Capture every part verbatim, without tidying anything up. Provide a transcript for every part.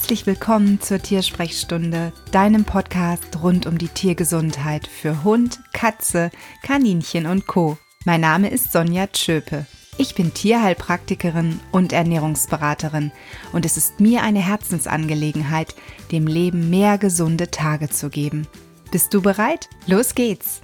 Herzlich willkommen zur Tiersprechstunde, deinem Podcast rund um die Tiergesundheit für Hund, Katze, Kaninchen und Co. Mein Name ist Sonja Tschöpe. Ich bin Tierheilpraktikerin und Ernährungsberaterin und es ist mir eine Herzensangelegenheit, dem Leben mehr gesunde Tage zu geben. Bist du bereit? Los geht's!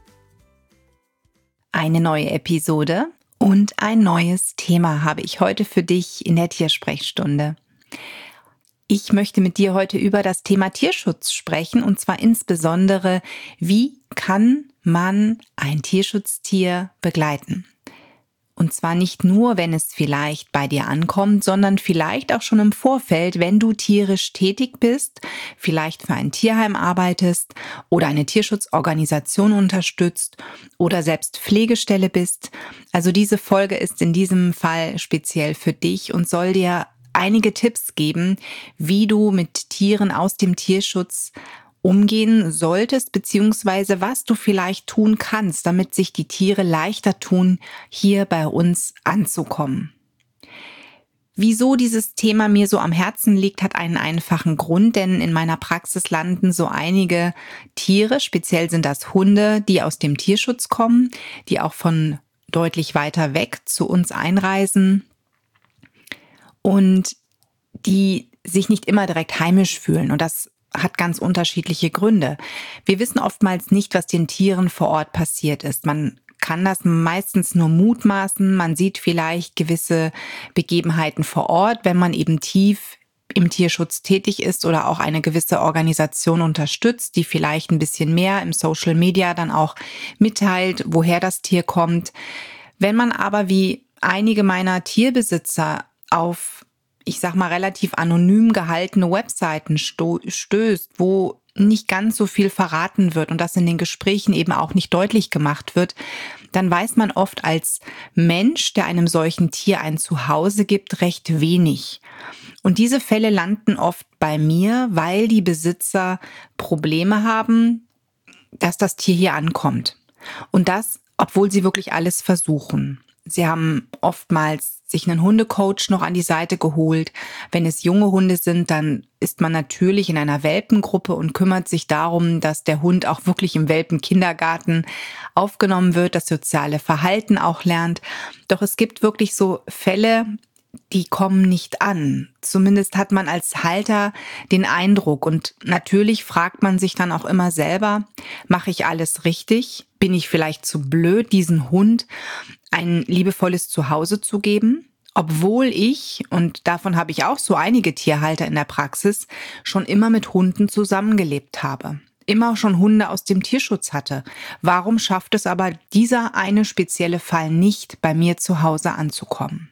Eine neue Episode und ein neues Thema habe ich heute für dich in der Tiersprechstunde. Ich möchte mit dir heute über das Thema Tierschutz sprechen und zwar insbesondere, wie kann man ein Tierschutztier begleiten? Und zwar nicht nur, wenn es vielleicht bei dir ankommt, sondern vielleicht auch schon im Vorfeld, wenn du tierisch tätig bist, vielleicht für ein Tierheim arbeitest oder eine Tierschutzorganisation unterstützt oder selbst Pflegestelle bist. Also diese Folge ist in diesem Fall speziell für dich und soll dir einige Tipps geben, wie du mit Tieren aus dem Tierschutz umgehen solltest, beziehungsweise was du vielleicht tun kannst, damit sich die Tiere leichter tun, hier bei uns anzukommen. Wieso dieses Thema mir so am Herzen liegt, hat einen einfachen Grund, denn in meiner Praxis landen so einige Tiere, speziell sind das Hunde, die aus dem Tierschutz kommen, die auch von deutlich weiter weg zu uns einreisen und die sich nicht immer direkt heimisch fühlen. Und das hat ganz unterschiedliche Gründe. Wir wissen oftmals nicht, was den Tieren vor Ort passiert ist. Man kann das meistens nur mutmaßen. Man sieht vielleicht gewisse Begebenheiten vor Ort, wenn man eben tief im Tierschutz tätig ist oder auch eine gewisse Organisation unterstützt, die vielleicht ein bisschen mehr im Social Media dann auch mitteilt, woher das Tier kommt. Wenn man aber wie einige meiner Tierbesitzer auf, ich sag mal, relativ anonym gehaltene Webseiten sto- stößt, wo nicht ganz so viel verraten wird und das in den Gesprächen eben auch nicht deutlich gemacht wird, dann weiß man oft als Mensch, der einem solchen Tier ein Zuhause gibt, recht wenig. Und diese Fälle landen oft bei mir, weil die Besitzer Probleme haben, dass das Tier hier ankommt. Und das, obwohl sie wirklich alles versuchen. Sie haben oftmals sich einen Hundecoach noch an die Seite geholt. Wenn es junge Hunde sind, dann ist man natürlich in einer Welpengruppe und kümmert sich darum, dass der Hund auch wirklich im Welpenkindergarten aufgenommen wird, das soziale Verhalten auch lernt. Doch es gibt wirklich so Fälle, die kommen nicht an. Zumindest hat man als Halter den Eindruck. Und natürlich fragt man sich dann auch immer selber, mache ich alles richtig? Bin ich vielleicht zu blöd, diesen Hund ein liebevolles Zuhause zu geben? Obwohl ich, und davon habe ich auch so einige Tierhalter in der Praxis, schon immer mit Hunden zusammengelebt habe. Immer schon Hunde aus dem Tierschutz hatte. Warum schafft es aber dieser eine spezielle Fall nicht, bei mir zu Hause anzukommen?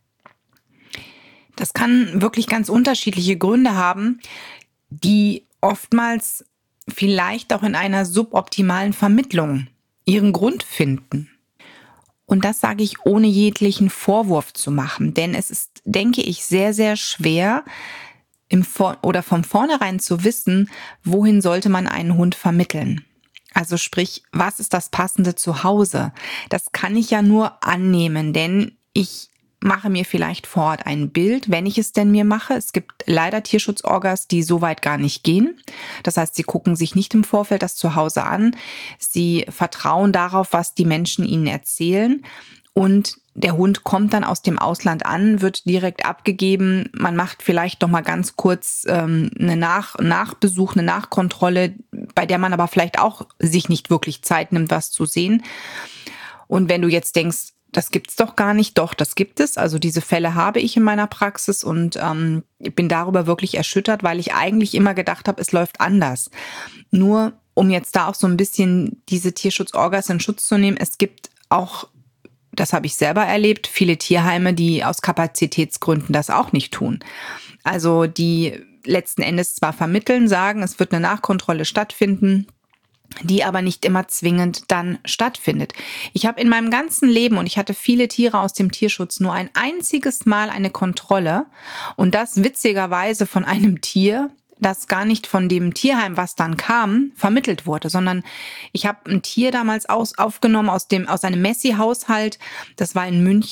Das kann wirklich ganz unterschiedliche Gründe haben, die oftmals vielleicht auch in einer suboptimalen Vermittlung ihren Grund finden. Und das sage ich ohne jeglichen Vorwurf zu machen, denn es ist, denke ich, sehr, sehr schwer im Vor- oder von vornherein zu wissen, wohin sollte man einen Hund vermitteln. Also sprich, was ist das passende Zuhause? Das kann ich ja nur annehmen, denn ich mache mir vielleicht vor Ort ein Bild, wenn ich es denn mir mache. Es gibt leider Tierschutzorgas, die so weit gar nicht gehen. Das heißt, sie gucken sich nicht im Vorfeld das Zuhause an. Sie vertrauen darauf, was die Menschen ihnen erzählen. Und der Hund kommt dann aus dem Ausland an, wird direkt abgegeben. Man macht vielleicht noch mal ganz kurz ähm, eine Nach- Nachbesuch, eine Nachkontrolle, bei der man aber vielleicht auch sich nicht wirklich Zeit nimmt, was zu sehen. Und wenn du jetzt denkst, das gibt's doch gar nicht. Doch, das gibt es. Also diese Fälle habe ich in meiner Praxis und ähm, ich bin darüber wirklich erschüttert, weil ich eigentlich immer gedacht habe, es läuft anders. Nur um jetzt da auch so ein bisschen diese Tierschutzorgas in Schutz zu nehmen, es gibt auch, das habe ich selber erlebt, viele Tierheime, die aus Kapazitätsgründen das auch nicht tun. Also die letzten Endes zwar vermitteln, sagen, es wird eine Nachkontrolle stattfinden, die aber nicht immer zwingend dann stattfindet. Ich habe in meinem ganzen Leben, und ich hatte viele Tiere aus dem Tierschutz, nur ein einziges Mal eine Kontrolle und das witzigerweise von einem Tier, das gar nicht von dem Tierheim, was dann kam, vermittelt wurde, sondern ich habe ein Tier damals aus, aufgenommen aus dem aus einem Messi-Haushalt, das war in München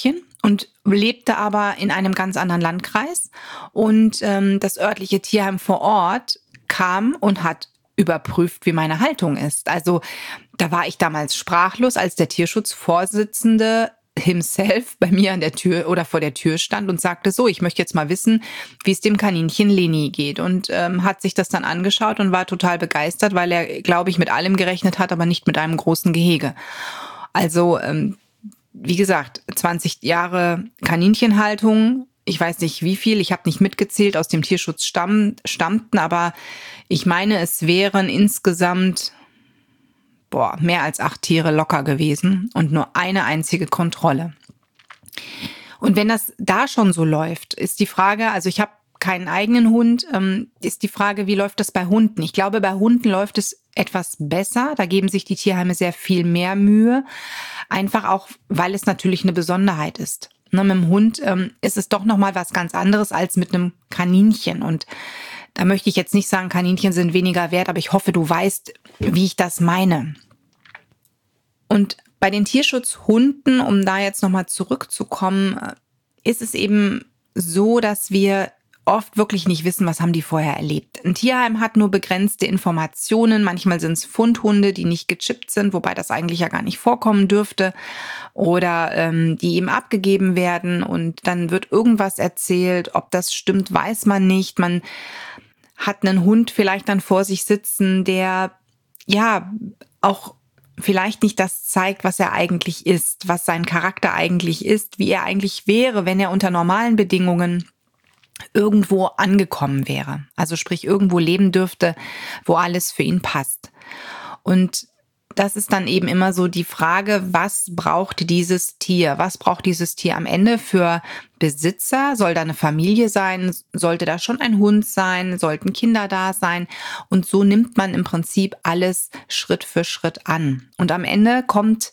und lebte aber in einem ganz anderen Landkreis. Und ähm, das örtliche Tierheim vor Ort kam und hat überprüft, wie meine Haltung ist. Also da war ich damals sprachlos, als der Tierschutzvorsitzende himself bei mir an der Tür oder vor der Tür stand und sagte, so, ich möchte jetzt mal wissen, wie es dem Kaninchen Leni geht. Und ähm, hat sich das dann angeschaut und war total begeistert, weil er, glaube ich, mit allem gerechnet hat, aber nicht mit einem großen Gehege. Also, ähm, wie gesagt, zwanzig Jahre Kaninchenhaltung. Ich weiß nicht wie viel, ich habe nicht mitgezählt, aus dem Tierschutz stamm, stammten, aber ich meine, es wären insgesamt boah, mehr als acht Tiere locker gewesen und nur eine einzige Kontrolle. Und wenn das da schon so läuft, ist die Frage, also ich habe keinen eigenen Hund, ähm, ist die Frage, wie läuft das bei Hunden? Ich glaube, bei Hunden läuft es etwas besser. Da geben sich die Tierheime sehr viel mehr Mühe. Einfach auch, weil es natürlich eine Besonderheit ist. Ne, mit dem Hund ähm, ist es doch nochmal was ganz anderes als mit einem Kaninchen. Und da möchte ich jetzt nicht sagen, Kaninchen sind weniger wert, aber ich hoffe, du weißt, wie ich das meine. Und bei den Tierschutzhunden, um da jetzt nochmal zurückzukommen, ist es eben so, dass wir oft wirklich nicht wissen, was haben die vorher erlebt. Ein Tierheim hat nur begrenzte Informationen. Manchmal sind es Fundhunde, die nicht gechippt sind, wobei das eigentlich ja gar nicht vorkommen dürfte. Oder ähm, die eben abgegeben werden und dann wird irgendwas erzählt. Ob das stimmt, weiß man nicht. Man hat einen Hund vielleicht dann vor sich sitzen, der ja auch vielleicht nicht das zeigt, was er eigentlich ist, was sein Charakter eigentlich ist, wie er eigentlich wäre, wenn er unter normalen Bedingungen irgendwo angekommen wäre. Also sprich, irgendwo leben dürfte, wo alles für ihn passt. Und das ist dann eben immer so die Frage, was braucht dieses Tier? Was braucht dieses Tier am Ende für Besitzer? Soll da eine Familie sein? Sollte da schon ein Hund sein? Sollten Kinder da sein? Und so nimmt man im Prinzip alles Schritt für Schritt an. Und am Ende kommt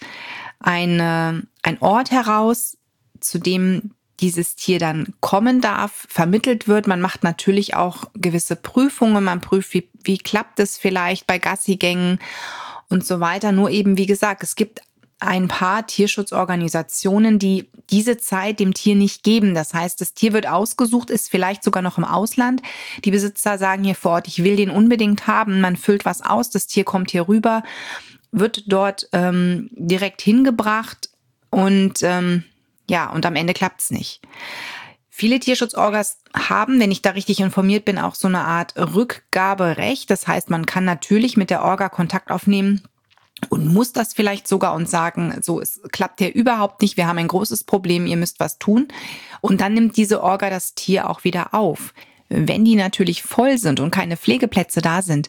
eine, ein Ort heraus, zu dem dieses Tier dann kommen darf, vermittelt wird. Man macht natürlich auch gewisse Prüfungen. Man prüft, wie, wie klappt es vielleicht bei Gassigängen und so weiter. Nur eben, wie gesagt, es gibt ein paar Tierschutzorganisationen, die diese Zeit dem Tier nicht geben. Das heißt, das Tier wird ausgesucht, ist vielleicht sogar noch im Ausland. Die Besitzer sagen hier vor Ort, ich will den unbedingt haben. Man füllt was aus, das Tier kommt hier rüber, wird dort ähm, direkt hingebracht und ähm, ja, und am Ende klappt's nicht. Viele Tierschutzorgas haben, wenn ich da richtig informiert bin, auch so eine Art Rückgaberecht. Das heißt, man kann natürlich mit der Orga Kontakt aufnehmen und muss das vielleicht sogar und sagen, so, es klappt ja überhaupt nicht, wir haben ein großes Problem, ihr müsst was tun. Und dann nimmt diese Orga das Tier auch wieder auf. Wenn die natürlich voll sind und keine Pflegeplätze da sind,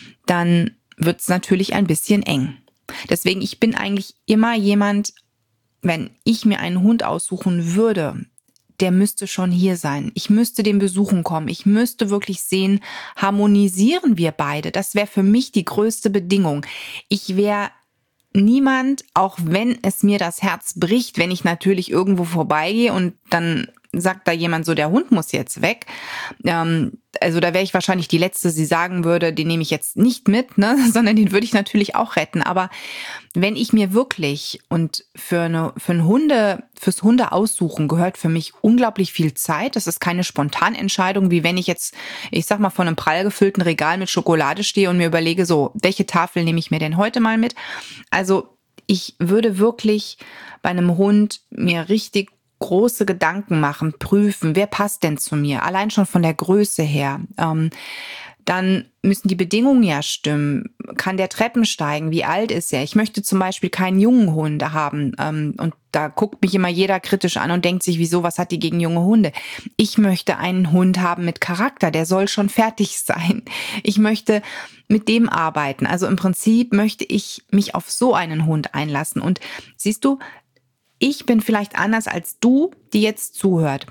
dann wird's natürlich ein bisschen eng. Deswegen, ich bin eigentlich immer jemand, wenn ich mir einen Hund aussuchen würde, der müsste schon hier sein. Ich müsste den besuchen kommen. Ich müsste wirklich sehen, harmonisieren wir beide. Das wäre für mich die größte Bedingung. Ich wäre niemand, auch wenn es mir das Herz bricht, wenn ich natürlich irgendwo vorbeigehe und dann sagt da jemand so, der Hund muss jetzt weg. Ähm, also da wäre ich wahrscheinlich die Letzte, die sagen würde, den nehme ich jetzt nicht mit, ne, sondern den würde ich natürlich auch retten. Aber wenn ich mir wirklich und für eine für ein Hunde fürs Hunde aussuchen gehört für mich unglaublich viel Zeit. Das ist keine Spontanentscheidung, wie wenn ich jetzt, ich sag mal, vor einem prall gefüllten Regal mit Schokolade stehe und mir überlege, so, welche Tafel nehme ich mir denn heute mal mit? Also ich würde wirklich bei einem Hund mir richtig große Gedanken machen, prüfen, wer passt denn zu mir, allein schon von der Größe her. Ähm, dann müssen die Bedingungen ja stimmen. Kann der Treppen steigen? Wie alt ist er? Ich möchte zum Beispiel keinen jungen Hund haben. Ähm, und da guckt mich immer jeder kritisch an und denkt sich, wieso, was hat die gegen junge Hunde? Ich möchte einen Hund haben mit Charakter, der soll schon fertig sein. Ich möchte mit dem arbeiten. Also im Prinzip möchte ich mich auf so einen Hund einlassen. Und siehst du, ich bin vielleicht anders als du, die jetzt zuhört.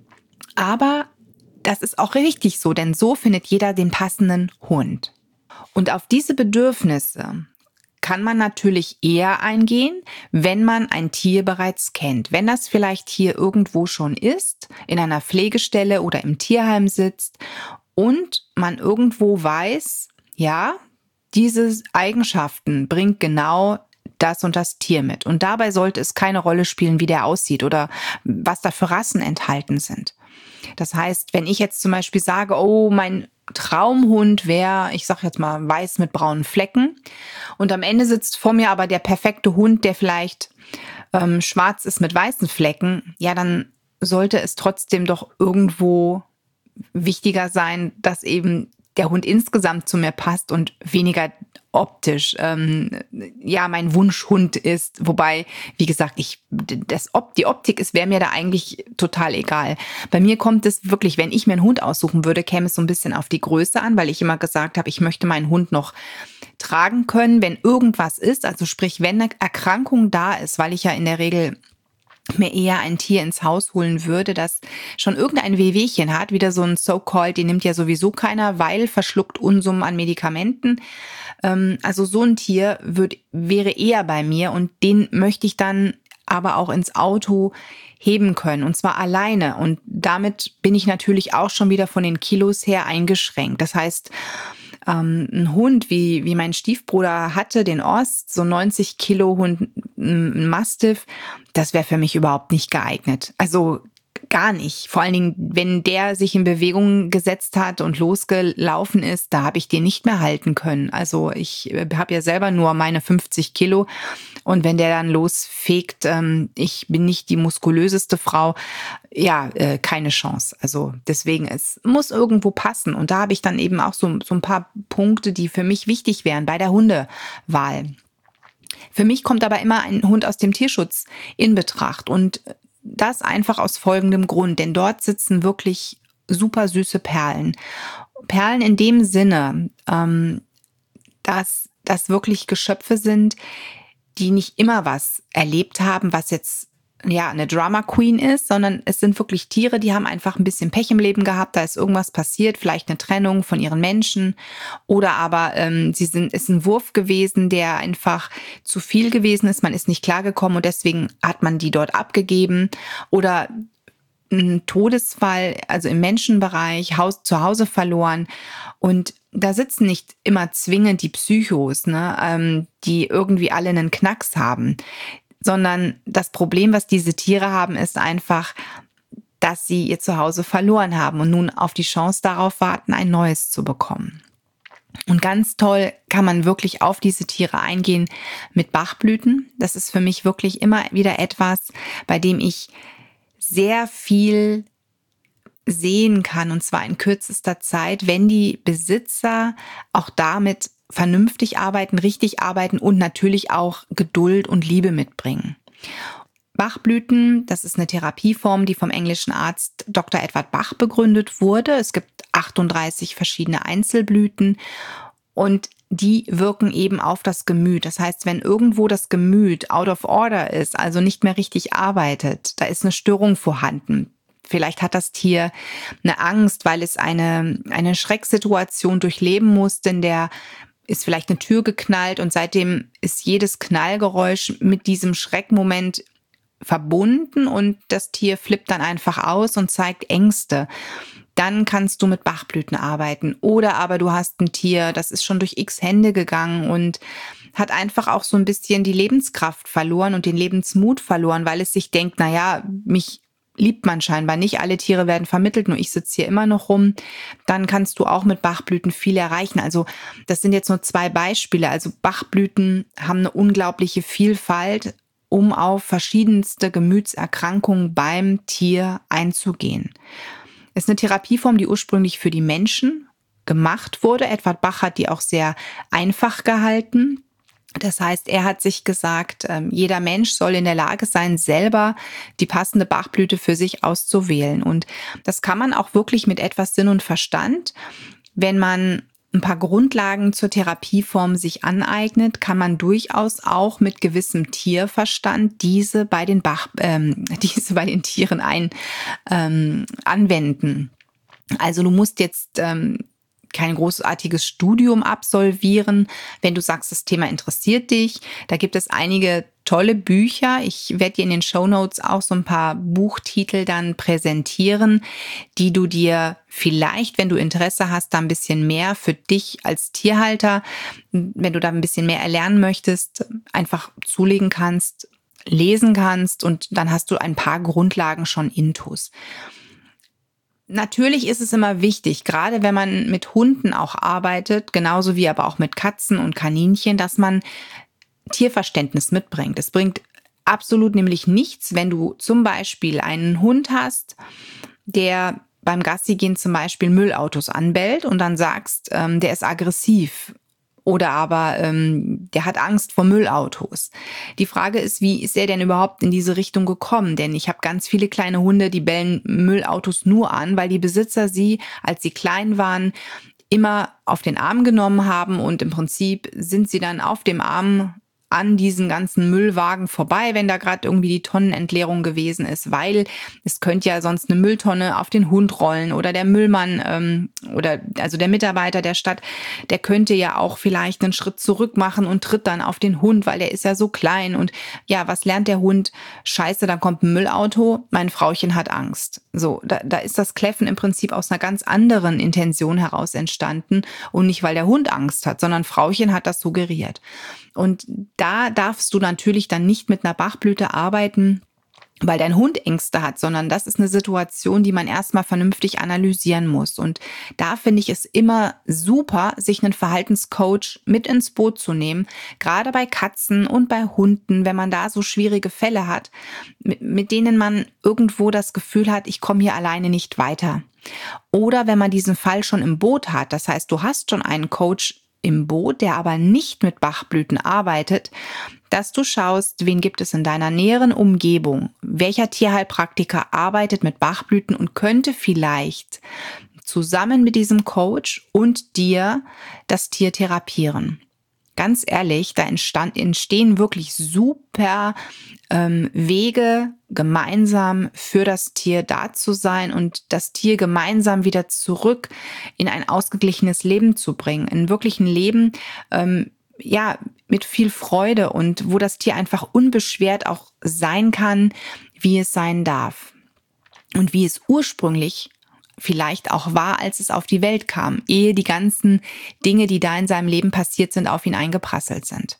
Aber das ist auch richtig so, denn so findet jeder den passenden Hund. Und auf diese Bedürfnisse kann man natürlich eher eingehen, wenn man ein Tier bereits kennt. Wenn das vielleicht hier irgendwo schon ist, in einer Pflegestelle oder im Tierheim sitzt und man irgendwo weiß, ja, diese Eigenschaften bringt genau das und das Tier mit. Und dabei sollte es keine Rolle spielen, wie der aussieht oder was da für Rassen enthalten sind. Das heißt, wenn ich jetzt zum Beispiel sage, oh, mein Traumhund wäre, ich sag jetzt mal, weiß mit braunen Flecken und am Ende sitzt vor mir aber der perfekte Hund, der vielleicht ähm, schwarz ist mit weißen Flecken, ja, dann sollte es trotzdem doch irgendwo wichtiger sein, dass eben der Hund insgesamt zu mir passt und weniger optisch ähm, ja mein Wunschhund ist. Wobei, wie gesagt, ich das Op die Optik ist wäre mir da eigentlich total egal. Bei mir kommt es wirklich, wenn ich mir einen Hund aussuchen würde, käme es so ein bisschen auf die Größe an, weil ich immer gesagt habe, ich möchte meinen Hund noch tragen können, wenn irgendwas ist. Also sprich, wenn eine Erkrankung da ist, weil ich ja in der Regel mir eher ein Tier ins Haus holen würde, das schon irgendein Wehwehchen hat, wieder so ein So-called, den nimmt ja sowieso keiner, weil verschluckt Unsummen an Medikamenten. Ähm, also so ein Tier wird, wäre eher bei mir und den möchte ich dann aber auch ins Auto heben können und zwar alleine. Und damit bin ich natürlich auch schon wieder von den Kilos her eingeschränkt. Das heißt, ähm, ein Hund, wie, wie mein Stiefbruder hatte, den Ost, so neunzig Kilo Hund, ein Mastiff, das wäre für mich überhaupt nicht geeignet. Also gar nicht. Vor allen Dingen, wenn der sich in Bewegung gesetzt hat und losgelaufen ist, da habe ich den nicht mehr halten können. Also ich habe ja selber nur meine fünfzig Kilo und wenn der dann losfegt, ähm, ich bin nicht die muskulöseste Frau, ja, äh, keine Chance. Also deswegen, es muss irgendwo passen. Und da habe ich dann eben auch so, so ein paar Punkte, die für mich wichtig wären bei der Hundewahl. Für mich kommt aber immer ein Hund aus dem Tierschutz in Betracht und das einfach aus folgendem Grund, denn dort sitzen wirklich super süße Perlen. Perlen in dem Sinne, ähm, dass das wirklich Geschöpfe sind, die nicht immer was erlebt haben, was jetzt ja eine Drama Queen ist, sondern es sind wirklich Tiere, die haben einfach ein bisschen Pech im Leben gehabt, da ist irgendwas passiert, vielleicht eine Trennung von ihren Menschen oder aber ähm, sie sind ist ein Wurf gewesen, der einfach zu viel gewesen ist, man ist nicht klargekommen und deswegen hat man die dort abgegeben oder ein Todesfall, also im Menschenbereich, Haus, zu Hause verloren und da sitzen nicht immer zwingend die Psychos, ne, ähm, die irgendwie alle einen Knacks haben, sondern das Problem, was diese Tiere haben, ist einfach, dass sie ihr Zuhause verloren haben und nun auf die Chance darauf warten, ein neues zu bekommen. Und ganz toll kann man wirklich auf diese Tiere eingehen mit Bachblüten. Das ist für mich wirklich immer wieder etwas, bei dem ich sehr viel sehen kann, und zwar in kürzester Zeit, wenn die Besitzer auch damit vernünftig arbeiten, richtig arbeiten und natürlich auch Geduld und Liebe mitbringen. Bachblüten, das ist eine Therapieform, die vom englischen Arzt Doktor Edward Bach begründet wurde. Es gibt achtunddreißig verschiedene Einzelblüten und die wirken eben auf das Gemüt. Das heißt, wenn irgendwo das Gemüt out of order ist, also nicht mehr richtig arbeitet, da ist eine Störung vorhanden. Vielleicht hat das Tier eine Angst, weil es eine, eine Schrecksituation durchleben muss, denn der ist vielleicht eine Tür geknallt und seitdem ist jedes Knallgeräusch mit diesem Schreckmoment verbunden und das Tier flippt dann einfach aus und zeigt Ängste. Dann kannst du mit Bachblüten arbeiten. Oder aber du hast ein Tier, das ist schon durch x Hände gegangen und hat einfach auch so ein bisschen die Lebenskraft verloren und den Lebensmut verloren, weil es sich denkt, na ja, mich liebt man scheinbar nicht. Alle Tiere werden vermittelt, nur ich sitze hier immer noch rum. Dann kannst du auch mit Bachblüten viel erreichen. Also das sind jetzt nur zwei Beispiele. Also Bachblüten haben eine unglaubliche Vielfalt, um auf verschiedenste Gemütserkrankungen beim Tier einzugehen. Es ist eine Therapieform, die ursprünglich für die Menschen gemacht wurde. Edward Bach hat die auch sehr einfach gehalten. Das heißt, er hat sich gesagt, jeder Mensch soll in der Lage sein, selber die passende Bachblüte für sich auszuwählen. Und das kann man auch wirklich mit etwas Sinn und Verstand. Wenn man ein paar Grundlagen zur Therapieform sich aneignet, kann man durchaus auch mit gewissem Tierverstand diese bei den Bach, ähm, diese bei den Tieren ein, ähm, anwenden. Also du musst jetzt ähm, kein großartiges Studium absolvieren, wenn du sagst, das Thema interessiert dich. Da gibt es einige tolle Bücher. Ich werde dir in den Shownotes auch so ein paar Buchtitel dann präsentieren, die du dir vielleicht, wenn du Interesse hast, da ein bisschen mehr für dich als Tierhalter, wenn du da ein bisschen mehr erlernen möchtest, einfach zulegen kannst, lesen kannst und dann hast du ein paar Grundlagen schon intus. Natürlich ist es immer wichtig, gerade wenn man mit Hunden auch arbeitet, genauso wie aber auch mit Katzen und Kaninchen, dass man Tierverständnis mitbringt. Es bringt absolut nämlich nichts, wenn du zum Beispiel einen Hund hast, der beim Gassigehen zum Beispiel Müllautos anbellt und dann sagst, ähm, der ist aggressiv oder aber ähm, der hat Angst vor Müllautos. Die Frage ist, wie ist er denn überhaupt in diese Richtung gekommen? Denn ich habe ganz viele kleine Hunde, die bellen Müllautos nur an, weil die Besitzer sie, als sie klein waren, immer auf den Arm genommen haben und im Prinzip sind sie dann auf dem Arm an diesen ganzen Müllwagen vorbei, wenn da gerade irgendwie die Tonnenentleerung gewesen ist, weil es könnte ja sonst eine Mülltonne auf den Hund rollen oder der Müllmann ähm, oder also der Mitarbeiter der Stadt, der könnte ja auch vielleicht einen Schritt zurück machen und tritt dann auf den Hund, weil der ist ja so klein und ja, was lernt der Hund? Scheiße, dann kommt ein Müllauto, mein Frauchen hat Angst. So, da, da ist das Kläffen im Prinzip aus einer ganz anderen Intention heraus entstanden und nicht, weil der Hund Angst hat, sondern Frauchen hat das suggeriert. Und da darfst du natürlich dann nicht mit einer Bachblüte arbeiten, weil dein Hund Ängste hat, sondern das ist eine Situation, die man erstmal vernünftig analysieren muss. Und da finde ich es immer super, sich einen Verhaltenscoach mit ins Boot zu nehmen, gerade bei Katzen und bei Hunden, wenn man da so schwierige Fälle hat, mit, mit denen man irgendwo das Gefühl hat, ich komme hier alleine nicht weiter. Oder wenn man diesen Fall schon im Boot hat, das heißt, du hast schon einen Coach im Boot, der aber nicht mit Bachblüten arbeitet, dass du schaust, wen gibt es in deiner näheren Umgebung, welcher Tierheilpraktiker arbeitet mit Bachblüten und könnte vielleicht zusammen mit diesem Coach und dir das Tier therapieren. Ganz ehrlich, da entstand, entstehen wirklich super ähm, Wege, gemeinsam für das Tier da zu sein und das Tier gemeinsam wieder zurück in ein ausgeglichenes Leben zu bringen. In wirklich ein Leben, ähm, ja, mit viel Freude und wo das Tier einfach unbeschwert auch sein kann, wie es sein darf. Und wie es ursprünglich vielleicht auch war, als es auf die Welt kam, ehe die ganzen Dinge, die da in seinem Leben passiert sind, auf ihn eingeprasselt sind.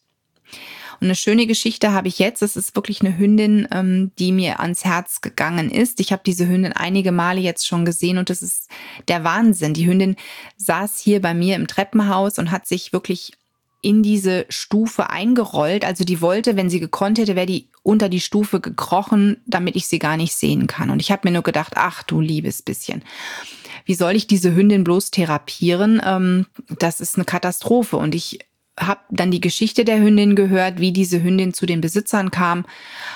Und eine schöne Geschichte habe ich jetzt. Es ist wirklich eine Hündin, die mir ans Herz gegangen ist. Ich habe diese Hündin einige Male jetzt schon gesehen und das ist der Wahnsinn. Die Hündin saß hier bei mir im Treppenhaus und hat sich wirklich in diese Stufe eingerollt. Also die wollte, wenn sie gekonnt hätte, wäre die unter die Stufe gekrochen, damit ich sie gar nicht sehen kann. Und ich habe mir nur gedacht, ach du liebes bisschen, wie soll ich diese Hündin bloß therapieren? Ähm, das ist eine Katastrophe. Und ich habe dann die Geschichte der Hündin gehört, wie diese Hündin zu den Besitzern kam.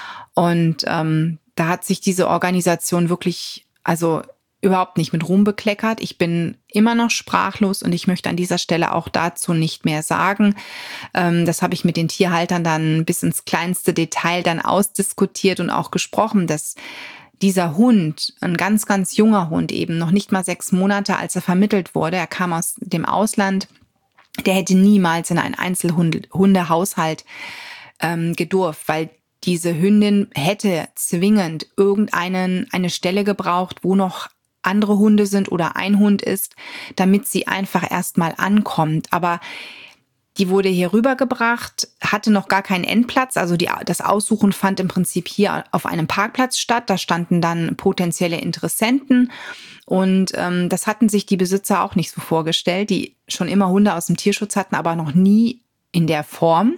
Und ähm, da hat sich diese Organisation wirklich, also überhaupt nicht mit Ruhm bekleckert. Ich bin immer noch sprachlos und ich möchte an dieser Stelle auch dazu nicht mehr sagen. Ähm, das habe ich mit den Tierhaltern dann bis ins kleinste Detail dann ausdiskutiert und auch gesprochen, dass dieser Hund, ein ganz, ganz junger Hund eben, noch nicht mal sechs Monate, als er vermittelt wurde, er kam aus dem Ausland, der hätte niemals in einen Einzelhundehaushalt ähm, gedurft, weil diese Hündin hätte zwingend irgendeinen eine Stelle gebraucht, wo noch andere Hunde sind oder ein Hund ist, damit sie einfach erstmal ankommt. Aber die wurde hier rübergebracht, hatte noch gar keinen Endplatz. Also die, das Aussuchen fand im Prinzip hier auf einem Parkplatz statt. Da standen dann potenzielle Interessenten. Und ähm, das hatten sich die Besitzer auch nicht so vorgestellt, die schon immer Hunde aus dem Tierschutz hatten, aber noch nie in der Form.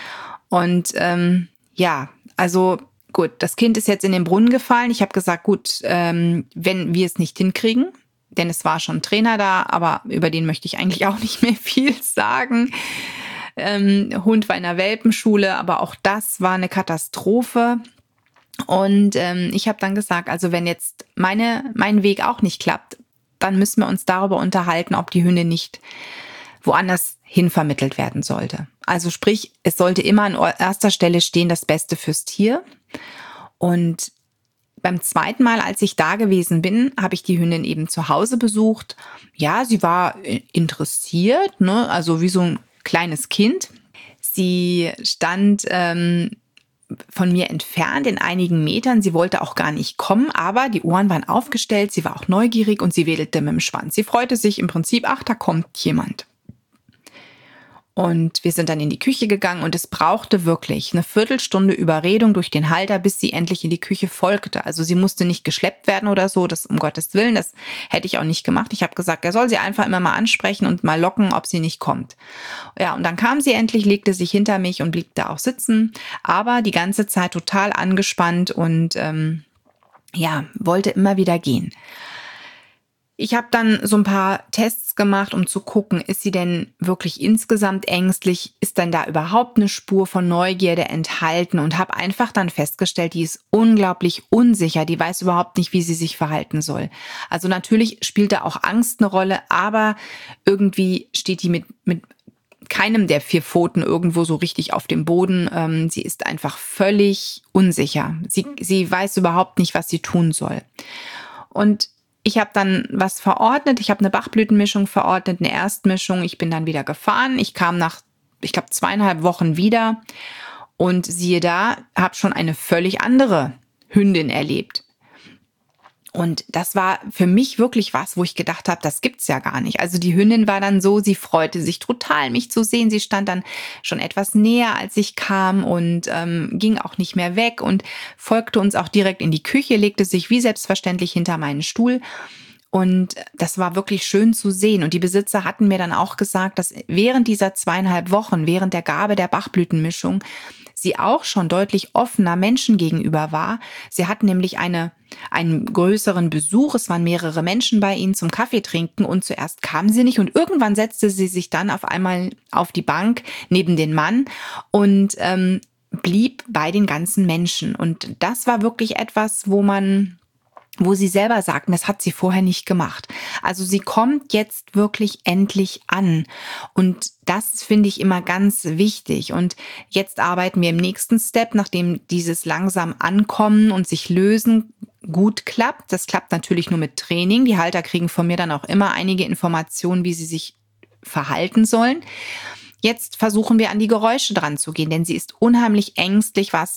Und ähm, ja, also gut, das Kind ist jetzt in den Brunnen gefallen. Ich habe gesagt, gut, ähm, wenn wir es nicht hinkriegen, denn es war schon ein Trainer da, aber über den möchte ich eigentlich auch nicht mehr viel sagen. Ähm, Hund war in der Welpenschule, aber auch das war eine Katastrophe. Und ähm, ich habe dann gesagt, also wenn jetzt meine mein Weg auch nicht klappt, dann müssen wir uns darüber unterhalten, ob die Hündin nicht woanders hin vermittelt werden sollte. Also sprich, es sollte immer an erster Stelle stehen, das Beste fürs Tier. Und beim zweiten Mal, als ich da gewesen bin, habe ich die Hündin eben zu Hause besucht. Ja, sie war interessiert, ne? Also wie so ein kleines Kind. Sie stand ähm, von mir entfernt in einigen Metern. Sie wollte auch gar nicht kommen, aber die Ohren waren aufgestellt. Sie war auch neugierig und sie wedelte mit dem Schwanz. Sie freute sich im Prinzip, ach, da kommt jemand. Und wir sind dann in die Küche gegangen und es brauchte wirklich eine Viertelstunde Überredung durch den Halter, bis sie endlich in die Küche folgte. Also sie musste nicht geschleppt werden oder so, das um Gottes Willen, das hätte ich auch nicht gemacht. Ich habe gesagt, er soll sie einfach immer mal ansprechen und mal locken, ob sie nicht kommt. Ja, und dann kam sie endlich, legte sich hinter mich und blieb da auch sitzen, aber die ganze Zeit total angespannt und ähm, ja, wollte immer wieder gehen. Ich habe dann so ein paar Tests gemacht, um zu gucken, ist sie denn wirklich insgesamt ängstlich? Ist denn da überhaupt eine Spur von Neugierde enthalten? Und habe einfach dann festgestellt, die ist unglaublich unsicher. Die weiß überhaupt nicht, wie sie sich verhalten soll. Also natürlich spielt da auch Angst eine Rolle, aber irgendwie steht die mit, mit keinem der vier Pfoten irgendwo so richtig auf dem Boden. Ähm, sie ist einfach völlig unsicher. Sie, sie weiß überhaupt nicht, was sie tun soll. Und ich habe dann was verordnet. Ich habe eine Bachblütenmischung verordnet, eine Erstmischung. Ich bin dann wieder gefahren. Ich kam nach, ich glaube, zweieinhalb Wochen wieder. Und siehe da, habe schon eine völlig andere Hündin erlebt. Und das war für mich wirklich was, wo ich gedacht habe, das gibt's ja gar nicht. Also die Hündin war dann so, sie freute sich total, mich zu sehen. Sie stand dann schon etwas näher, als ich kam und ähm, ging auch nicht mehr weg und folgte uns auch direkt in die Küche, legte sich wie selbstverständlich hinter meinen Stuhl. Und das war wirklich schön zu sehen. Und die Besitzer hatten mir dann auch gesagt, dass während dieser zweieinhalb Wochen, während der Gabe der Bachblütenmischung, sie auch schon deutlich offener Menschen gegenüber war. Sie hatten nämlich eine, einen größeren Besuch. Es waren mehrere Menschen bei ihnen zum Kaffee trinken und zuerst kam sie nicht und irgendwann setzte sie sich dann auf einmal auf die Bank neben den Mann und ähm, blieb bei den ganzen Menschen. Und das war wirklich etwas, wo man... wo sie selber sagten, das hat sie vorher nicht gemacht. Also sie kommt jetzt wirklich endlich an. Und das finde ich immer ganz wichtig. Und jetzt arbeiten wir im nächsten Step, nachdem dieses langsam Ankommen und sich lösen gut klappt. Das klappt natürlich nur mit Training. Die Halter kriegen von mir dann auch immer einige Informationen, wie sie sich verhalten sollen. Jetzt versuchen wir an die Geräusche dran zu gehen, denn sie ist unheimlich ängstlich, was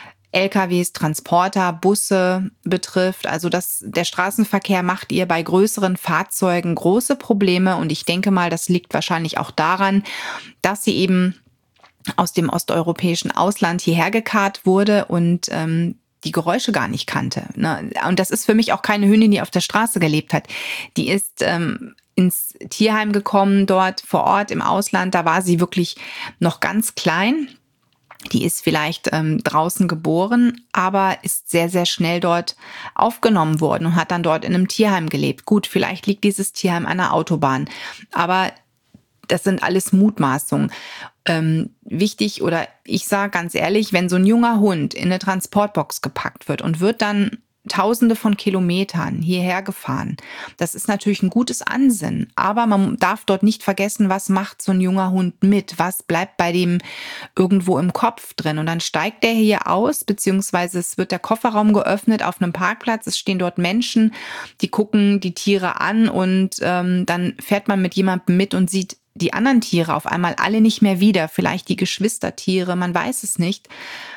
L K Ws, Transporter, Busse betrifft. Also das, der Straßenverkehr macht ihr bei größeren Fahrzeugen große Probleme. Und ich denke mal, das liegt wahrscheinlich auch daran, dass sie eben aus dem osteuropäischen Ausland hierher gekarrt wurde und ähm, die Geräusche gar nicht kannte. Ne? Und das ist für mich auch keine Hündin, die auf der Straße gelebt hat. Die ist ähm, ins Tierheim gekommen, dort vor Ort im Ausland. Da war sie wirklich noch ganz klein. Die ist vielleicht ähm, draußen geboren, aber ist sehr, sehr schnell dort aufgenommen worden und hat dann dort in einem Tierheim gelebt. Gut, vielleicht liegt dieses Tierheim an der Autobahn, aber das sind alles Mutmaßungen. Ähm, wichtig oder ich sage ganz ehrlich, wenn so ein junger Hund in eine Transportbox gepackt wird und wird dann Tausende von Kilometern hierher gefahren. Das ist natürlich ein gutes Ansinnen, aber man darf dort nicht vergessen, was macht so ein junger Hund mit? Was bleibt bei dem irgendwo im Kopf drin? Und dann steigt der hier aus, beziehungsweise es wird der Kofferraum geöffnet auf einem Parkplatz. Es stehen dort Menschen, die gucken die Tiere an und ähm, dann fährt man mit jemandem mit und sieht die anderen Tiere auf einmal alle nicht mehr wieder. Vielleicht die Geschwistertiere, man weiß es nicht.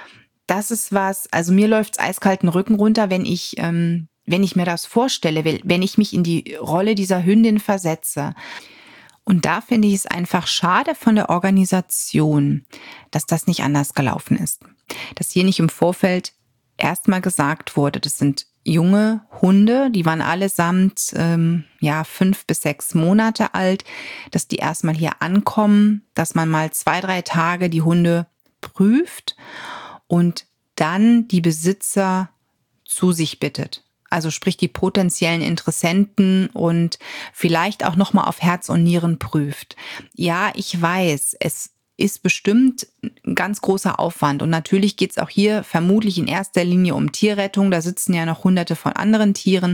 Das ist was, also mir läuft's eiskalten Rücken runter, wenn ich, ähm, wenn ich mir das vorstelle, wenn ich mich in die Rolle dieser Hündin versetze. Und da finde ich es einfach schade von der Organisation, dass das nicht anders gelaufen ist. Dass hier nicht im Vorfeld erstmal gesagt wurde, das sind junge Hunde, die waren allesamt ähm, ja fünf bis sechs Monate alt, dass die erstmal hier ankommen, dass man mal zwei, drei Tage die Hunde prüft und dann die Besitzer zu sich bittet. Also sprich die potenziellen Interessenten und vielleicht auch nochmal auf Herz und Nieren prüft. Ja, ich weiß, es ist bestimmt ein ganz großer Aufwand. Und natürlich geht es auch hier vermutlich in erster Linie um Tierrettung. Da sitzen ja noch hunderte von anderen Tieren.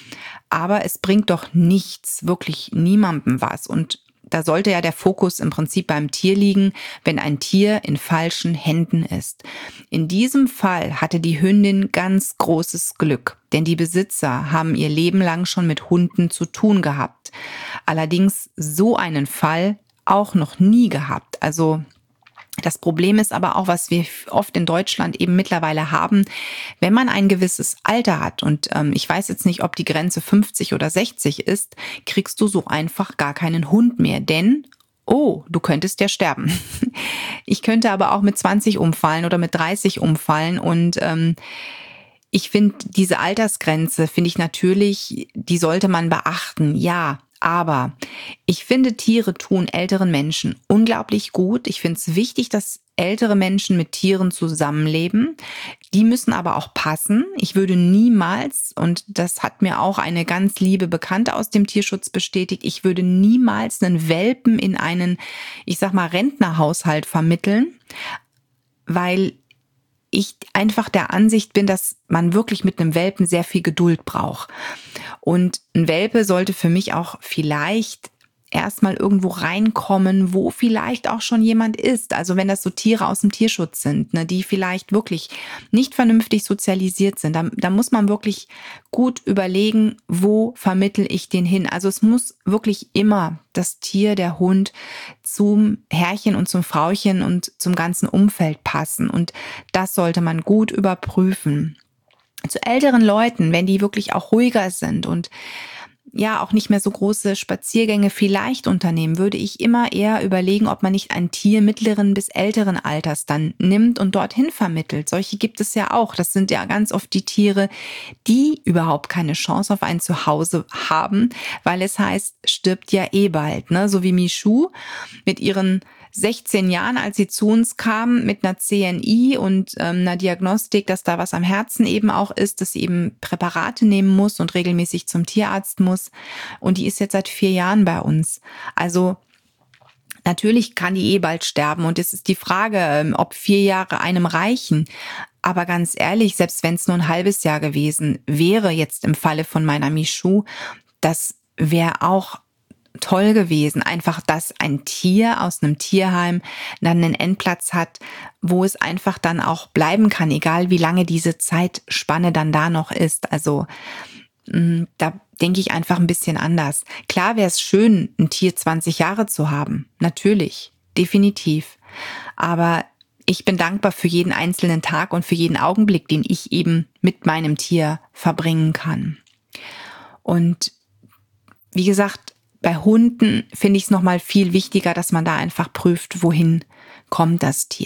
Aber es bringt doch nichts, wirklich niemandem was. Und da sollte ja der Fokus im Prinzip beim Tier liegen, wenn ein Tier in falschen Händen ist. In diesem Fall hatte die Hündin ganz großes Glück, denn die Besitzer haben ihr Leben lang schon mit Hunden zu tun gehabt. Allerdings so einen Fall auch noch nie gehabt. Also Das Problem ist aber auch, was wir oft in Deutschland eben mittlerweile haben, wenn man ein gewisses Alter hat und ähm, ich weiß jetzt nicht, ob die Grenze fünfzig oder sechzig ist, kriegst du so einfach gar keinen Hund mehr, denn oh, du könntest ja sterben. Ich könnte aber auch mit zwanzig umfallen oder mit dreißig umfallen und ähm, ich finde, diese Altersgrenze finde ich natürlich, die sollte man beachten, ja. Aber ich finde, Tiere tun älteren Menschen unglaublich gut. Ich finde es wichtig, dass ältere Menschen mit Tieren zusammenleben. Die müssen aber auch passen. Ich würde niemals, und das hat mir auch eine ganz liebe Bekannte aus dem Tierschutz bestätigt, ich würde niemals einen Welpen in einen, ich sag mal, Rentnerhaushalt vermitteln, weil ich einfach der Ansicht bin, dass man wirklich mit einem Welpen sehr viel Geduld braucht. Und ein Welpe sollte für mich auch vielleicht erstmal irgendwo reinkommen, wo vielleicht auch schon jemand ist. Also wenn das so Tiere aus dem Tierschutz sind, ne, die vielleicht wirklich nicht vernünftig sozialisiert sind, da, da muss man wirklich gut überlegen, wo vermittel ich den hin. Also es muss wirklich immer das Tier, der Hund zum Herrchen und zum Frauchen und zum ganzen Umfeld passen. Und das sollte man gut überprüfen. Zu älteren Leuten, wenn die wirklich auch ruhiger sind und ja auch nicht mehr so große Spaziergänge vielleicht unternehmen, würde ich immer eher überlegen, ob man nicht ein Tier mittleren bis älteren Alters dann nimmt und dorthin vermittelt. Solche gibt es ja auch. Das sind ja ganz oft die Tiere, die überhaupt keine Chance auf ein Zuhause haben, weil es heißt, stirbt ja eh bald, ne? So wie Michou mit ihren sechzehn Jahren, als sie zu uns kam mit einer C N I und ähm, einer Diagnostik, dass da was am Herzen eben auch ist, dass sie eben Präparate nehmen muss und regelmäßig zum Tierarzt muss. Und die ist jetzt seit vier Jahren bei uns. Also natürlich kann die eh bald sterben und es ist die Frage, ob vier Jahre einem reichen. Aber ganz ehrlich, selbst wenn es nur ein halbes Jahr gewesen wäre, jetzt im Falle von meiner Michou, das wäre auch toll gewesen, einfach, dass ein Tier aus einem Tierheim dann einen Endplatz hat, wo es einfach dann auch bleiben kann, egal wie lange diese Zeitspanne dann da noch ist. Also da denke ich einfach ein bisschen anders. Klar wäre es schön, ein Tier zwanzig Jahre zu haben. Natürlich, definitiv. Aber ich bin dankbar für jeden einzelnen Tag und für jeden Augenblick, den ich eben mit meinem Tier verbringen kann. Und wie gesagt, bei Hunden finde ich es nochmal viel wichtiger, dass man da einfach prüft, wohin kommt das Tier.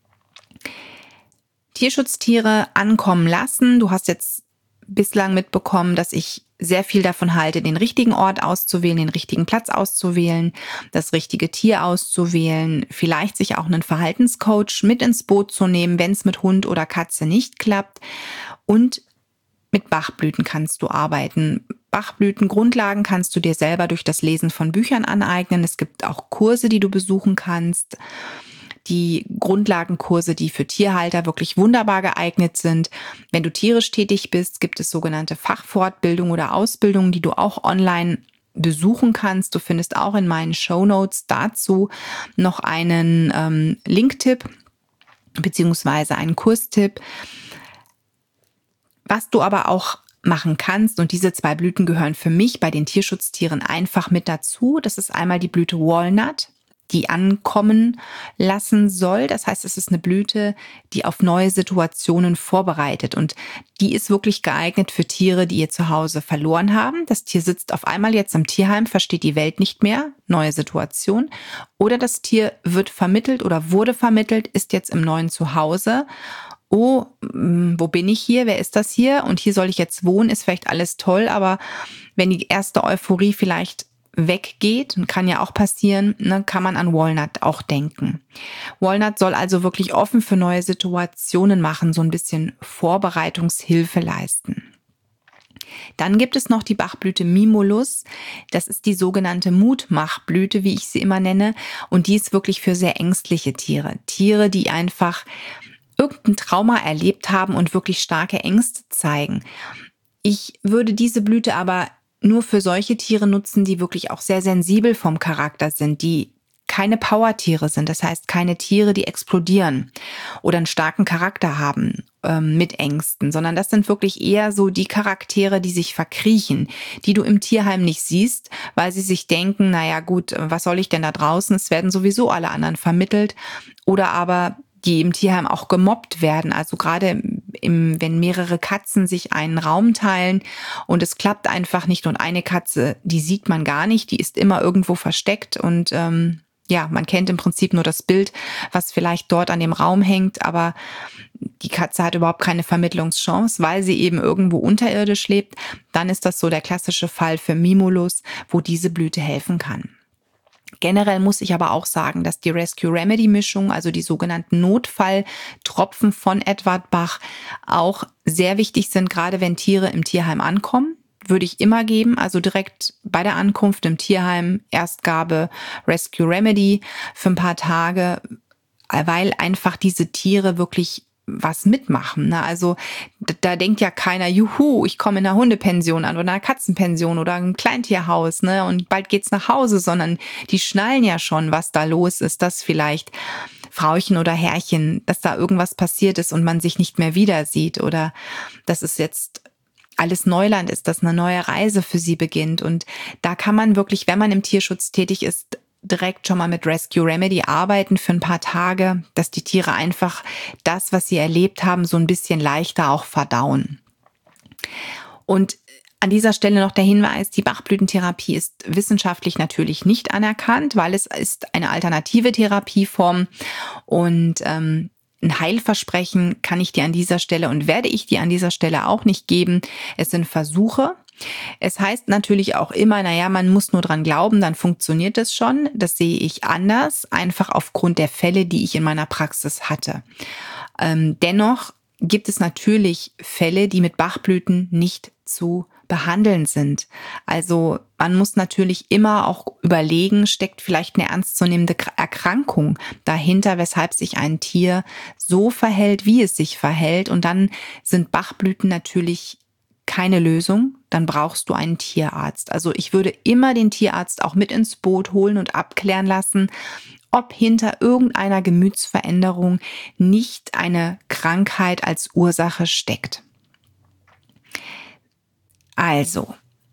Tierschutztiere ankommen lassen. Du hast jetzt bislang mitbekommen, dass ich sehr viel davon halte, den richtigen Ort auszuwählen, den richtigen Platz auszuwählen, das richtige Tier auszuwählen, vielleicht sich auch einen Verhaltenscoach mit ins Boot zu nehmen, wenn es mit Hund oder Katze nicht klappt. Und mit Bachblüten kannst du arbeiten. Bachblütengrundlagen kannst du dir selber durch das Lesen von Büchern aneignen. Es gibt auch Kurse, die du besuchen kannst. Die Grundlagenkurse, die für Tierhalter wirklich wunderbar geeignet sind. Wenn du tierisch tätig bist, gibt es sogenannte Fachfortbildung oder Ausbildungen, die du auch online besuchen kannst. Du findest auch in meinen Shownotes dazu noch einen ähm, Linktipp beziehungsweise einen Kurstipp. Was du aber auch machen kannst, und diese zwei Blüten gehören für mich bei den Tierschutztieren einfach mit dazu. Das ist einmal die Blüte Walnut, die ankommen lassen soll. Das heißt, es ist eine Blüte, die auf neue Situationen vorbereitet. Und die ist wirklich geeignet für Tiere, die ihr Zuhause verloren haben. Das Tier sitzt auf einmal jetzt im Tierheim, versteht die Welt nicht mehr, neue Situation. Oder das Tier wird vermittelt oder wurde vermittelt, ist jetzt im neuen Zuhause. Oh, wo bin ich hier? Wer ist das hier? Und hier soll ich jetzt wohnen, ist vielleicht alles toll, aber wenn die erste Euphorie vielleicht weggeht, kann ja auch passieren, ne, kann man an Walnut auch denken. Walnut soll also wirklich offen für neue Situationen machen, so ein bisschen Vorbereitungshilfe leisten. Dann gibt es noch die Bachblüte Mimulus. Das ist die sogenannte Mutmachblüte, wie ich sie immer nenne. Und die ist wirklich für sehr ängstliche Tiere. Tiere, die einfach irgendein Trauma erlebt haben und wirklich starke Ängste zeigen. Ich würde diese Blüte aber nur für solche Tiere nutzen, die wirklich auch sehr sensibel vom Charakter sind, die keine Powertiere sind, das heißt keine Tiere, die explodieren oder einen starken Charakter haben ähm, mit Ängsten, sondern das sind wirklich eher so die Charaktere, die sich verkriechen, die du im Tierheim nicht siehst, weil sie sich denken, naja gut, was soll ich denn da draußen? Es werden sowieso alle anderen vermittelt, oder aber die im Tierheim auch gemobbt werden. Also gerade im, wenn mehrere Katzen sich einen Raum teilen und es klappt einfach nicht und eine Katze, die sieht man gar nicht, die ist immer irgendwo versteckt und ähm, ja, man kennt im Prinzip nur das Bild, was vielleicht dort an dem Raum hängt, aber die Katze hat überhaupt keine Vermittlungschance, weil sie eben irgendwo unterirdisch lebt. Dann ist das so der klassische Fall für Mimulus, wo diese Blüte helfen kann. Generell muss ich aber auch sagen, dass die Rescue Remedy Mischung, also die sogenannten Notfalltropfen von Edward Bach, auch sehr wichtig sind, gerade wenn Tiere im Tierheim ankommen. Würde ich immer geben, also direkt bei der Ankunft im Tierheim, Erstgabe Rescue Remedy für ein paar Tage, weil einfach diese Tiere wirklich was mitmachen. Ne? Also da, da denkt ja keiner, juhu, ich komme in einer Hundepension an oder einer Katzenpension oder ein Kleintierhaus, ne? Und bald geht's nach Hause, sondern die schnallen ja schon, was da los ist, dass vielleicht Frauchen oder Herrchen, dass da irgendwas passiert ist und man sich nicht mehr wieder sieht oder dass es jetzt alles Neuland ist, dass eine neue Reise für sie beginnt. Und da kann man wirklich, wenn man im Tierschutz tätig ist, direkt schon mal mit Rescue Remedy arbeiten für ein paar Tage, dass die Tiere einfach das, was sie erlebt haben, so ein bisschen leichter auch verdauen. Und an dieser Stelle noch der Hinweis, die Bachblütentherapie ist wissenschaftlich natürlich nicht anerkannt, weil es ist eine alternative Therapieform und ähm, ein Heilversprechen kann ich dir an dieser Stelle und werde ich dir an dieser Stelle auch nicht geben. Es sind Versuche. Es heißt natürlich auch immer, naja, man muss nur dran glauben, dann funktioniert es schon. Das sehe ich anders, einfach aufgrund der Fälle, die ich in meiner Praxis hatte. Ähm, dennoch gibt es natürlich Fälle, die mit Bachblüten nicht zu behandeln sind. Also man muss natürlich immer auch überlegen, steckt vielleicht eine ernstzunehmende Erkrankung dahinter, weshalb sich ein Tier so verhält, wie es sich verhält. Und dann sind Bachblüten natürlich keine Lösung, dann brauchst du einen Tierarzt. Also ich würde immer den Tierarzt auch mit ins Boot holen und abklären lassen, ob hinter irgendeiner Gemütsveränderung nicht eine Krankheit als Ursache steckt. Also,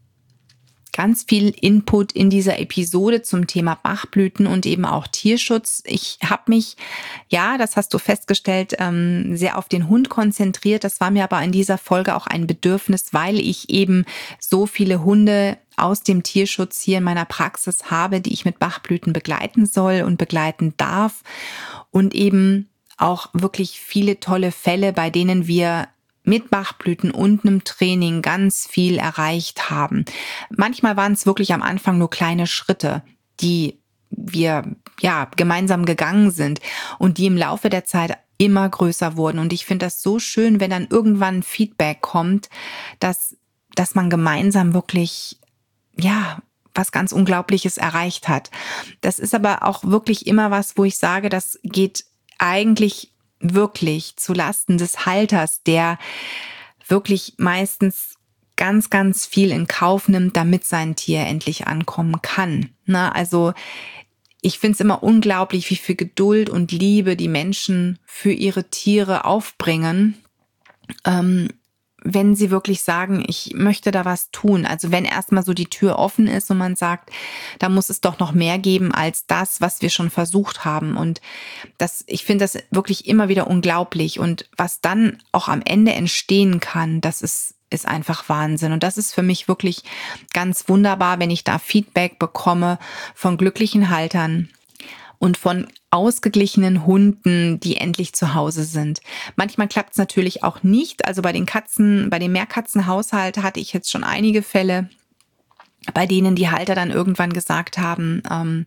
ganz viel Input in dieser Episode zum Thema Bachblüten und eben auch Tierschutz. Ich habe mich, ja, das hast du festgestellt, sehr auf den Hund konzentriert. Das war mir aber in dieser Folge auch ein Bedürfnis, weil ich eben so viele Hunde aus dem Tierschutz hier in meiner Praxis habe, die ich mit Bachblüten begleiten soll und begleiten darf. Und eben auch wirklich viele tolle Fälle, bei denen wir mit Bachblüten und einem Training ganz viel erreicht haben. Manchmal waren es wirklich am Anfang nur kleine Schritte, die wir ja gemeinsam gegangen sind und die im Laufe der Zeit immer größer wurden. Und ich finde das so schön, wenn dann irgendwann Feedback kommt, dass, dass man gemeinsam wirklich, ja, was ganz Unglaubliches erreicht hat. Das ist aber auch wirklich immer was, wo ich sage, das geht eigentlich wirklich zu Lasten des Halters, der wirklich meistens ganz, ganz viel in Kauf nimmt, damit sein Tier endlich ankommen kann. Na, also ich finde es immer unglaublich, wie viel Geduld und Liebe die Menschen für ihre Tiere aufbringen, ähm, wenn sie wirklich sagen, ich möchte da was tun. Also wenn erstmal so die Tür offen ist und man sagt, da muss es doch noch mehr geben als das, was wir schon versucht haben. Und das, ich finde das wirklich immer wieder unglaublich. Und was dann auch am Ende entstehen kann, das ist, ist einfach Wahnsinn. Und das ist für mich wirklich ganz wunderbar, wenn ich da Feedback bekomme von glücklichen Haltern und von ausgeglichenen Hunden, die endlich zu Hause sind. Manchmal klappt es natürlich auch nicht. Also bei den Katzen, bei dem Mehrkatzenhaushalt hatte ich jetzt schon einige Fälle, bei denen die Halter dann irgendwann gesagt haben, ähm,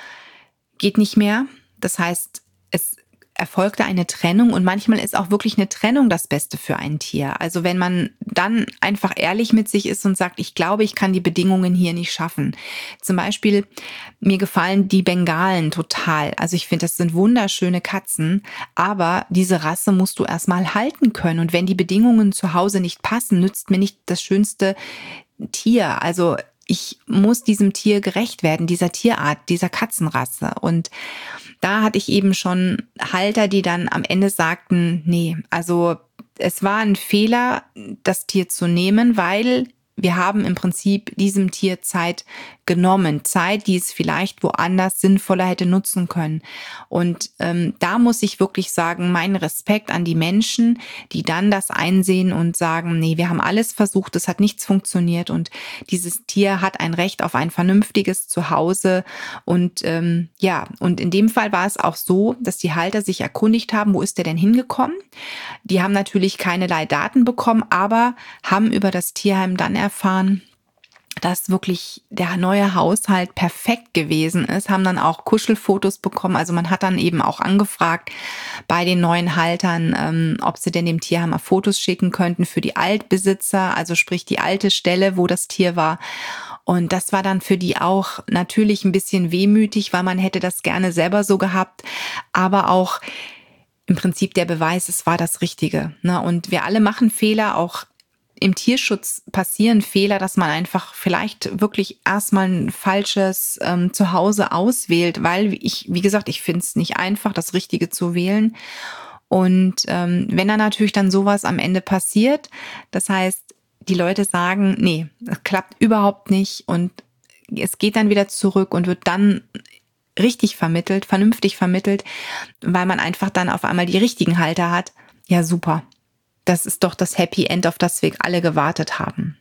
geht nicht mehr. Das heißt, es erfolgte eine Trennung und manchmal ist auch wirklich eine Trennung das Beste für ein Tier. Also wenn man dann einfach ehrlich mit sich ist und sagt, ich glaube, ich kann die Bedingungen hier nicht schaffen. Zum Beispiel, mir gefallen die Bengalen total. Also ich finde, das sind wunderschöne Katzen, aber diese Rasse musst du erstmal halten können. Und wenn die Bedingungen zu Hause nicht passen, nützt mir nicht das schönste Tier. Also ich muss diesem Tier gerecht werden, dieser Tierart, dieser Katzenrasse. Und da hatte ich eben schon Halter, die dann am Ende sagten, nee, also es war ein Fehler, das Tier zu nehmen, weil wir haben im Prinzip diesem Tier Zeit genommen. Zeit, die es vielleicht woanders sinnvoller hätte nutzen können. Und ähm, da muss ich wirklich sagen, mein Respekt an die Menschen, die dann das einsehen und sagen, nee, wir haben alles versucht, es hat nichts funktioniert und dieses Tier hat ein Recht auf ein vernünftiges Zuhause. Und ähm, ja, und in dem Fall war es auch so, dass die Halter sich erkundigt haben, wo ist der denn hingekommen? Die haben natürlich keinerlei Daten bekommen, aber haben über das Tierheim dann erfahren, dass wirklich der neue Haushalt perfekt gewesen ist, haben dann auch Kuschelfotos bekommen. Also man hat dann eben auch angefragt bei den neuen Haltern, ähm, ob sie denn dem Tierheim mal Fotos schicken könnten für die Altbesitzer, also sprich die alte Stelle, wo das Tier war. Und das war dann für die auch natürlich ein bisschen wehmütig, weil man hätte das gerne selber so gehabt, aber auch im Prinzip der Beweis, es war das Richtige. Ne? Und wir alle machen Fehler, auch im Tierschutz passieren Fehler, dass man einfach vielleicht wirklich erstmal ein falsches ähm, Zuhause auswählt, weil ich, wie gesagt, ich finde es nicht einfach, das Richtige zu wählen. Und ähm, wenn dann natürlich dann sowas am Ende passiert, das heißt, die Leute sagen, nee, das klappt überhaupt nicht und es geht dann wieder zurück und wird dann richtig vermittelt, vernünftig vermittelt, weil man einfach dann auf einmal die richtigen Halter hat. Ja, super. Das ist doch das Happy End, auf das wir alle gewartet haben.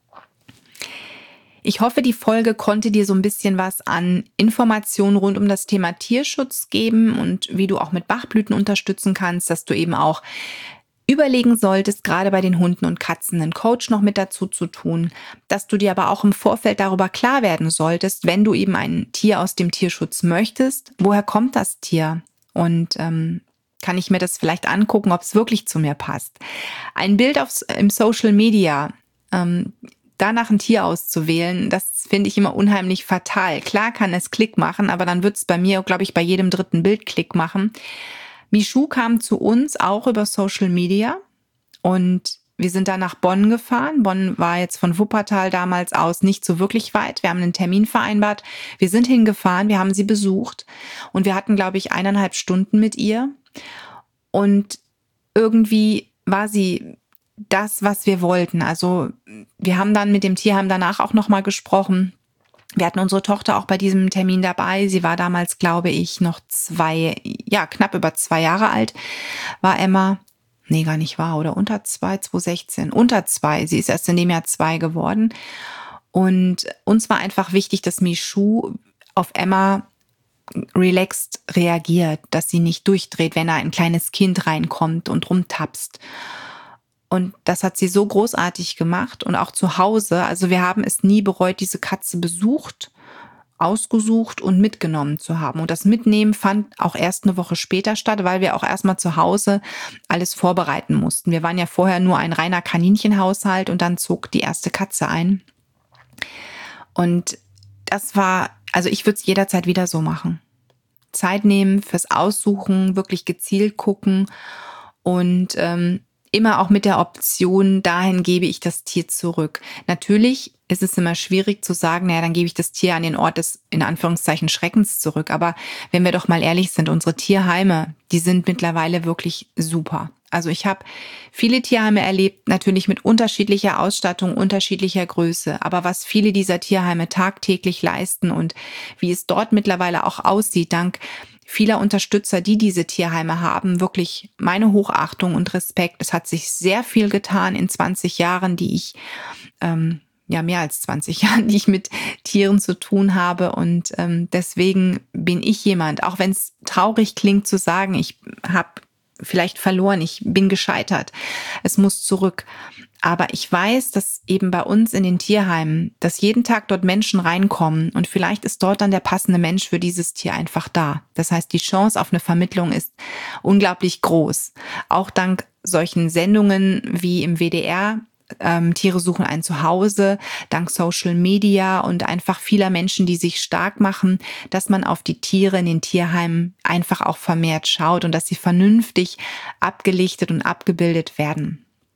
Ich hoffe, die Folge konnte dir so ein bisschen was an Informationen rund um das Thema Tierschutz geben und wie du auch mit Bachblüten unterstützen kannst, dass du eben auch überlegen solltest, gerade bei den Hunden und Katzen einen Coach noch mit dazu zu tun, dass du dir aber auch im Vorfeld darüber klar werden solltest, wenn du eben ein Tier aus dem Tierschutz möchtest, woher kommt das Tier? Und ähm, kann ich mir das vielleicht angucken, ob es wirklich zu mir passt. Ein Bild aufs, im Social Media, ähm, danach ein Tier auszuwählen, das finde ich immer unheimlich fatal. Klar kann es Klick machen, aber dann wird es bei mir, glaube ich, bei jedem dritten Bild Klick machen. Michou kam zu uns auch über Social Media und wir sind dann nach Bonn gefahren. Bonn war jetzt von Wuppertal damals aus nicht so wirklich weit. Wir haben einen Termin vereinbart. Wir sind hingefahren, wir haben sie besucht und wir hatten, glaube ich, eineinhalb Stunden mit ihr. Und irgendwie war sie das, was wir wollten. Also wir haben dann mit dem Tierheim danach auch nochmal gesprochen. Wir hatten unsere Tochter auch bei diesem Termin dabei. Sie war damals, glaube ich, noch zwei, ja, knapp über zwei Jahre alt, war Emma. Nee, gar nicht wahr, oder unter zwei, zwanzig sechzehn. Unter zwei. Sie ist erst in dem Jahr zwei geworden. Und uns war einfach wichtig, dass Michou auf Emma relaxed reagiert, dass sie nicht durchdreht, wenn da ein kleines Kind reinkommt und rumtapst. Und das hat sie so großartig gemacht und auch zu Hause. Also wir haben es nie bereut, diese Katze besucht, ausgesucht und mitgenommen zu haben. Und das Mitnehmen fand auch erst eine Woche später statt, weil wir auch erstmal zu Hause alles vorbereiten mussten. Wir waren ja vorher nur ein reiner Kaninchenhaushalt und dann zog die erste Katze ein. Und das war, also ich würde es jederzeit wieder so machen. Zeit nehmen fürs Aussuchen, wirklich gezielt gucken und ähm, immer auch mit der Option, dahin gebe ich das Tier zurück. Natürlich ist es immer schwierig zu sagen, naja, dann gebe ich das Tier an den Ort des, in Anführungszeichen, Schreckens zurück. Aber wenn wir doch mal ehrlich sind, unsere Tierheime, die sind mittlerweile wirklich super. Also ich habe viele Tierheime erlebt, natürlich mit unterschiedlicher Ausstattung, unterschiedlicher Größe. Aber was viele dieser Tierheime tagtäglich leisten und wie es dort mittlerweile auch aussieht, dank vieler Unterstützer, die diese Tierheime haben, wirklich meine Hochachtung und Respekt. Es hat sich sehr viel getan in zwanzig Jahren, die ich, ähm, ja mehr als zwanzig Jahren, die ich mit Tieren zu tun habe. Und ähm, deswegen bin ich jemand, auch wenn es traurig klingt zu sagen, ich habe vielleicht verloren, ich bin gescheitert, es muss zurück. Aber ich weiß, dass eben bei uns in den Tierheimen, dass jeden Tag dort Menschen reinkommen und vielleicht ist dort dann der passende Mensch für dieses Tier einfach da. Das heißt, die Chance auf eine Vermittlung ist unglaublich groß. Auch dank solchen Sendungen wie im W D R, ähm, Tiere suchen ein Zuhause, dank Social Media und einfach vieler Menschen, die sich stark machen, dass man auf die Tiere in den Tierheimen einfach auch vermehrt schaut und dass sie vernünftig abgelichtet und abgebildet werden.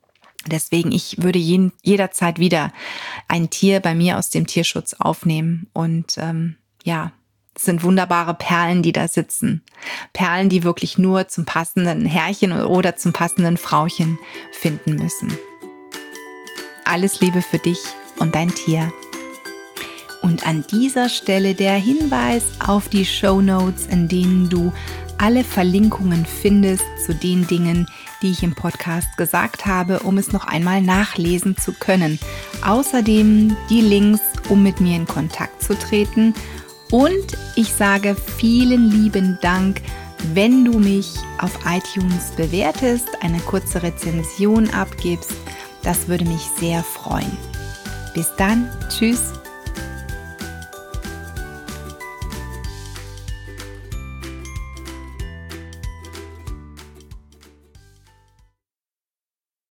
Deswegen, ich würde jeden, jederzeit wieder ein Tier bei mir aus dem Tierschutz aufnehmen. Und ähm, ja, es sind wunderbare Perlen, die da sitzen. Perlen, die wirklich nur zum passenden Herrchen oder zum passenden Frauchen finden müssen. Alles Liebe für dich und dein Tier. Und an dieser Stelle der Hinweis auf die Shownotes, in denen du alle Verlinkungen findest zu den Dingen, die ich im Podcast gesagt habe, um es noch einmal nachlesen zu können. Außerdem die Links, um mit mir in Kontakt zu treten. Und ich sage vielen lieben Dank, wenn du mich auf iTunes bewertest, eine kurze Rezension abgibst. Das würde mich sehr freuen. Bis dann, tschüss.